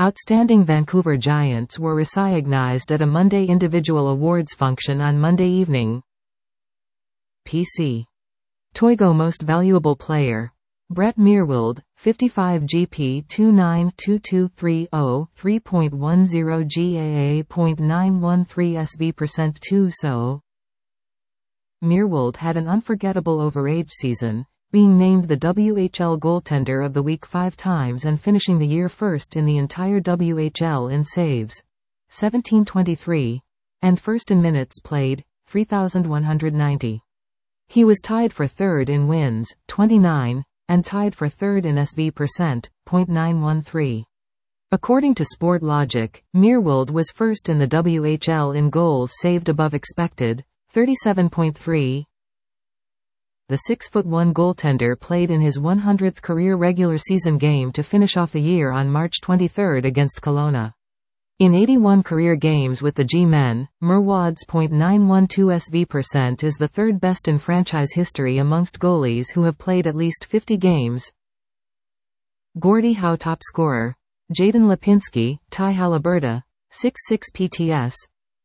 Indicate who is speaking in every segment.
Speaker 1: Outstanding Vancouver Giants were recognized at a Monday individual awards function on Monday evening. PC. Toigo Most Valuable Player. Brett Meerwald, 55 GP 292230 3.10 GAA.913 SV% 2 So. Meerwald had an unforgettable overage season, being named the WHL Goaltender of the Week 5 times and finishing the year first in the entire WHL in saves, 1723, and first in minutes played, 3,190. He was tied for third in wins, 29, and tied for third in SV%, .913. According to Sport Logic, Meerwald was first in the WHL in goals saved above expected, 37.3. The 6'1" goaltender played in his 100th career regular season game to finish off the year on March 23 against Kelowna. In 81 career games with the G-Men, Meerwald's .912 SV% is the third best in franchise history amongst goalies who have played at least 50 games. Gordie Howe top scorer. Jayden Lipinski, Ty Haliburda, 6.6 PTS.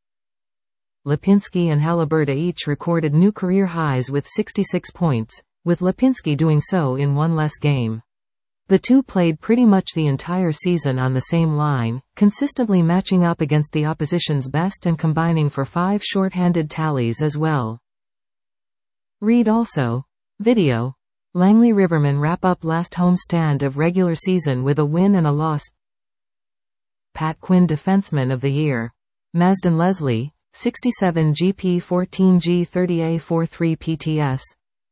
Speaker 1: Lipinski and Haliburda each recorded new career highs with 66 points, with Lipinski doing so in one less game. The two played pretty much the entire season on the same line, consistently matching up against the opposition's best and combining for 5 short-handed tallies as well. Read also. Video. Langley Rivermen wrap up last home stand of regular season with a win and a loss. Pat Quinn Defenseman of the Year. Mazdan Leslie, 67 GP 14 G30A 43 PTS.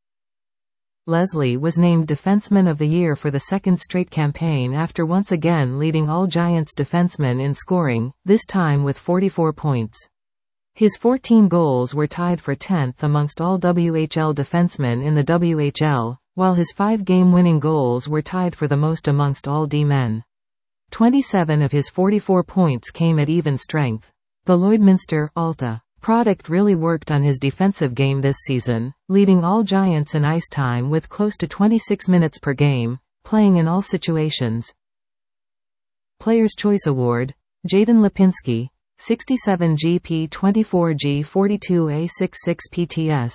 Speaker 1: Leslie was named Defenseman of the Year for the second straight campaign after once again leading all Giants defensemen in scoring, this time with 44 points. His 14 goals were tied for 10th amongst all WHL defensemen in the WHL, while his 5 game-winning goals were tied for the most amongst all D-men. 27 of his 44 points came at even strength. The Lloydminster Alta product really worked on his defensive game this season, leading all Giants in ice time with close to 26 minutes per game, playing in all situations. Players' Choice Award. Jayden Lipinski, 67 GP 24 G42A 66 PTS.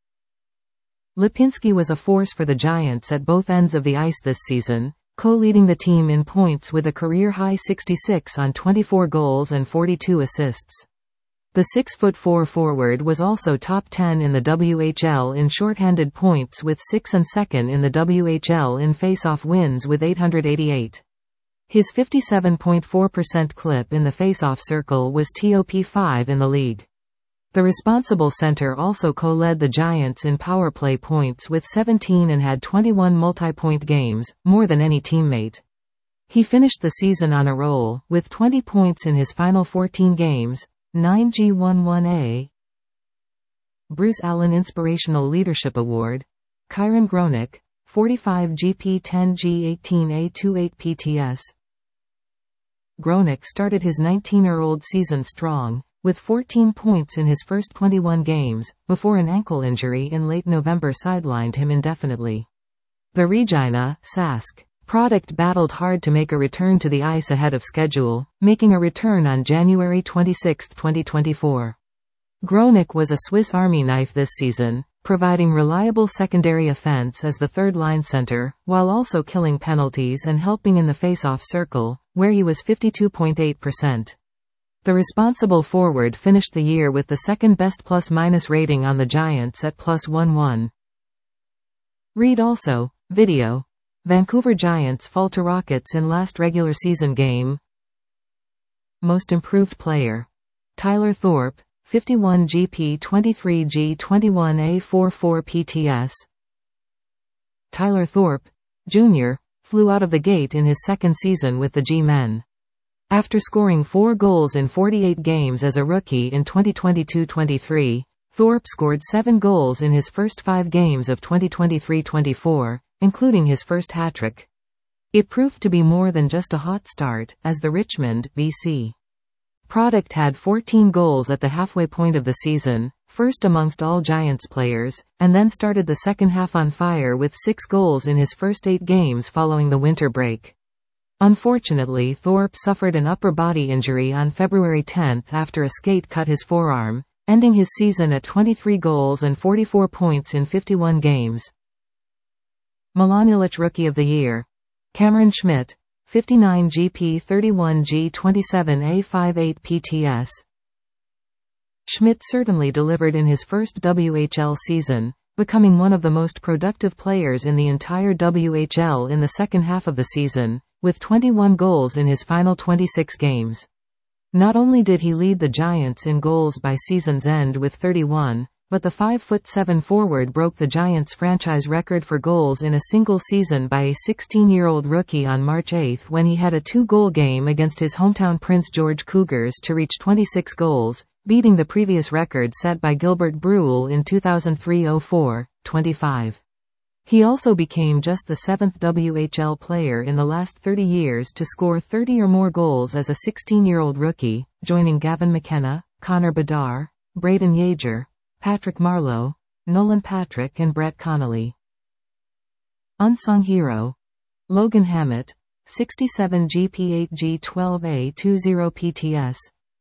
Speaker 1: Lipinski was a force for the Giants at both ends of the ice this season, co-leading the team in points with a career-high 66 on 24 goals and 42 assists. The 6'4" forward was also top 10 in the WHL in shorthanded points with 6 and second in the WHL in face-off wins with 888. His 57.4% clip in the face-off circle was top 5 in the league. The responsible center also co-led the Giants in power play points with 17 and had 21 multi-point games, more than any teammate. He finished the season on a roll, with 20 points in his final 14 games, 9G11A. Bruce Allen Inspirational Leadership Award. Kyron Gronick, 45 GP 10G18A 28 PTS. Gronick started his 19-year-old season strong, with 14 points in his first 21 games, before an ankle injury in late November sidelined him indefinitely. The Regina Sask product battled hard to make a return to the ice ahead of schedule, making a return on January 26, 2024. Gronick was a Swiss Army knife this season, providing reliable secondary offense as the third-line center, while also killing penalties and helping in the face-off circle, where he was 52.8%. The responsible forward finished the year with the second-best plus-minus rating on the Giants at +1.1. Read also. Video. Vancouver Giants fall to Rockets in last regular season game. Most Improved Player. Tyler Thorpe, 51 GP 23 G21A 44 PTS. Tyler Thorpe, Jr., flew out of the gate in his second season with the G-Men. After scoring 4 goals in 48 games as a rookie in 2022-23, Thorpe scored 7 goals in his first 5 games of 2023-24, including his first hat-trick. It proved to be more than just a hot start, as the Richmond, BC product had 14 goals at the halfway point of the season, first amongst all Giants players, and then started the second half on fire with 6 goals in his first 8 games following the winter break. Unfortunately, Thorpe suffered an upper body injury on February 10 after a skate cut his forearm, ending his season at 23 goals and 44 points in 51 games. Milan Illich Rookie of the Year. Cameron Schmidt, 59 GP 31 G27 A58 PTS. Schmidt certainly delivered in his first WHL season, becoming one of the most productive players in the entire WHL in the second half of the season, with 21 goals in his final 26 games. Not only did he lead the Giants in goals by season's end with 31, but the 5'7" forward broke the Giants' franchise record for goals in a single season by a 16-year-old rookie on March 8 when he had a 2-goal game against his hometown Prince George Cougars to reach 26 goals, beating the previous record set by Gilbert Brule in 2003-04, 25. He also became just the 7th WHL player in the last 30 years to score 30 or more goals as a 16-year-old rookie, joining Gavin McKenna, Connor Bedard, Braden Yager, Patrick Marleau, Nolan Patrick and Brett Connolly. Unsung Hero. Logan Hammett, 67 GP8G12A20 PTS.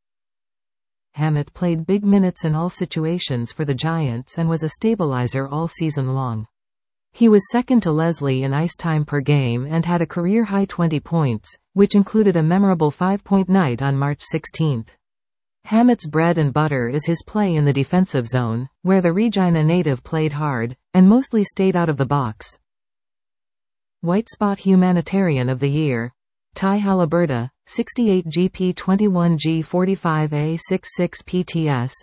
Speaker 1: Hammett played big minutes in all situations for the Giants and was a stabilizer all season long. He was second to Leslie in ice time per game and had a career-high 20 points, which included a memorable 5-point night on March 16. Hammett's bread and butter is his play in the defensive zone, where the Regina native played hard, and mostly stayed out of the box. White Spot Humanitarian of the Year. Ty Haliburda, 68 GP21 G45A66 PTS.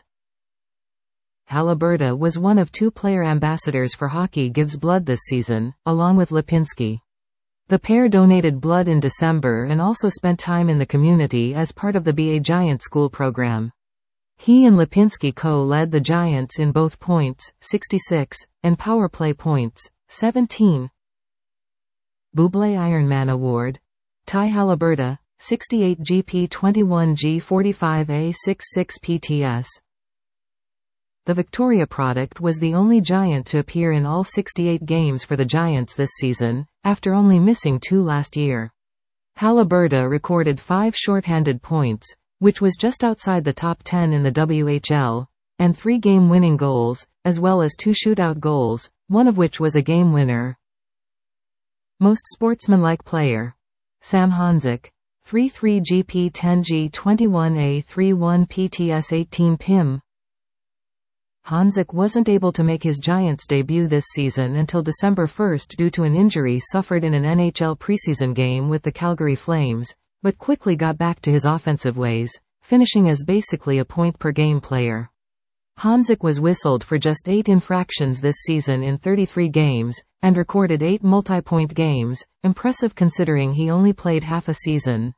Speaker 1: Haliburda was one of 2 player ambassadors for Hockey Gives Blood this season, along with Lipinski. The pair donated blood in December and also spent time in the community as part of the BA Giant School program. He and Lipinski co-led the Giants in both points, 66, and power play points, 17. Buble Ironman Award. Ty Haliburda, 68 GP21 G45A66 PTS. The Victoria product was the only Giant to appear in all 68 games for the Giants this season, after only missing 2 last year. Haliburda recorded 5 shorthanded points, which was just outside the top 10 in the WHL, and 3 game-winning goals, as well as 2 shootout goals, one of which was a game winner. Most sportsmanlike player. Sam Honzek, 33 GP10 G21A31 PTS 18 PIM. Honzek wasn't able to make his Giants debut this season until December 1 due to an injury suffered in an NHL preseason game with the Calgary Flames, but quickly got back to his offensive ways, finishing as basically a point-per-game player. Honzek was whistled for just 8 infractions this season in 33 games, and recorded 8 multi-point games, impressive considering he only played half a season.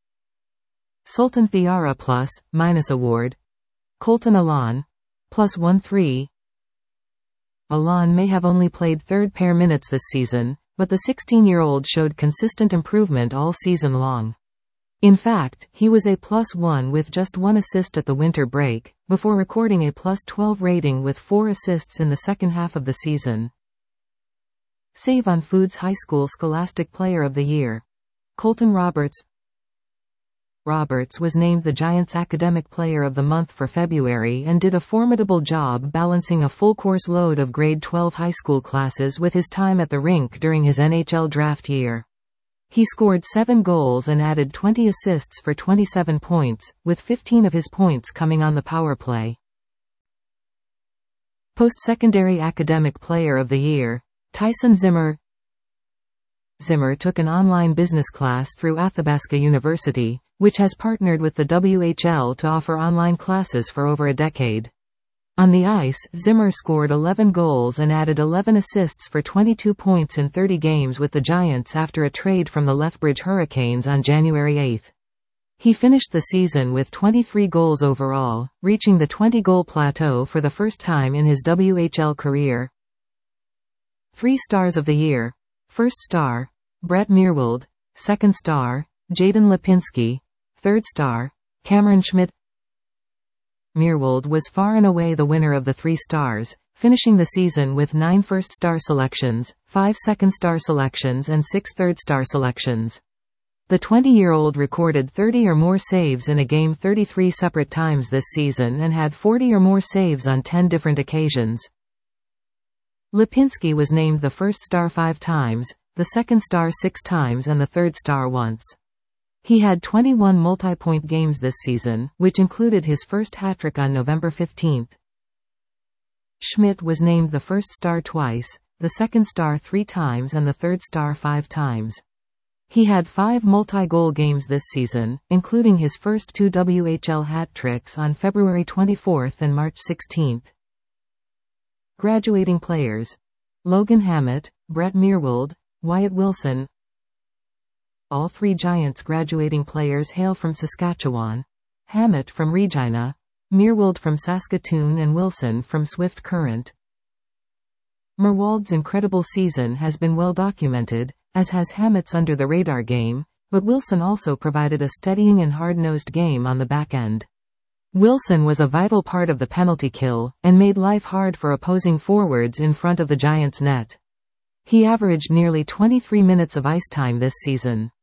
Speaker 1: Sultan Theara +/- Award. Colton Alon, +1-3. Alon may have only played third-pair minutes this season, but the 16-year-old showed consistent improvement all season long. In fact, he was a +1 with just 1 assist at the winter break, before recording a +12 rating with 4 assists in the second half of the season. Save on Foods High School Scholastic Player of the Year. Colton Roberts. Roberts was named the Giants Academic Player of the Month for February and did a formidable job balancing a full-course load of grade 12 high school classes with his time at the rink during his NHL draft year. He scored 7 goals and added 20 assists for 27 points, with 15 of his points coming on the power play. Post-Secondary Academic Player of the Year. Tyson Zimmer. Zimmer took an online business class through Athabasca University, which has partnered with the WHL to offer online classes for over a decade. On the ice, Zimmer scored 11 goals and added 11 assists for 22 points in 30 games with the Giants after a trade from the Lethbridge Hurricanes on January 8. He finished the season with 23 goals overall, reaching the 20-goal plateau for the first time in his WHL career. 3 Stars of the Year. First star, Brett Meerwald. Second star, Jaden Lipinski. Third star, Cameron Schmidt. Meerwald was far and away the winner of the 3 stars, finishing the season with 9 first-star selections, 5 second-star selections and 6 third-star selections. The 20-year-old recorded 30 or more saves in a game 33 separate times this season and had 40 or more saves on 10 different occasions. Lipinski was named the first star 5 times, the second star 6 times and the third star once. He had 21 multi-point games this season, which included his first hat-trick on November 15. Schmidt was named the first star twice, the second star 3 times and the third star 5 times. He had 5 multi-goal games this season, including his first 2 WHL hat-tricks on February 24 and March 16. Graduating players: Logan Hammett, Brett Meerwald, Wyatt Wilson. All 3 Giants graduating players hail from Saskatchewan. Hammett from Regina, Meerwald from Saskatoon and Wilson from Swift Current. Meerwald's incredible season has been well documented, as has Hammett's under-the-radar game, but Wilson also provided a steadying and hard-nosed game on the back end. Wilson was a vital part of the penalty kill, and made life hard for opposing forwards in front of the Giants' net. He averaged nearly 23 minutes of ice time this season.